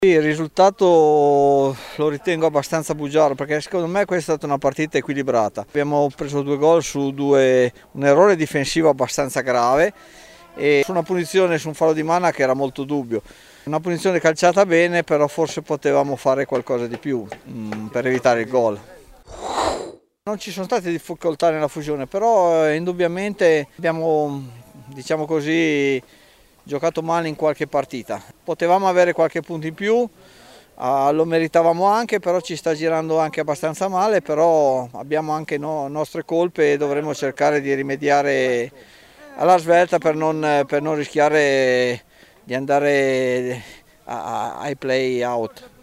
Il risultato lo ritengo abbastanza bugiardo perché secondo me questa è stata una partita equilibrata. Abbiamo preso 2 gol su un errore difensivo abbastanza grave e su una punizione su un fallo di Mana che era molto dubbio. Una punizione calciata bene, però forse potevamo fare qualcosa di più per evitare il gol. Non ci sono state difficoltà nella fusione, però indubbiamente abbiamo, diciamo così, giocato male in qualche partita. Potevamo avere qualche punto in più, lo meritavamo anche, però ci sta girando anche abbastanza male, però abbiamo anche nostre colpe e dovremo cercare di rimediare alla svelta per non rischiare di andare ai play out.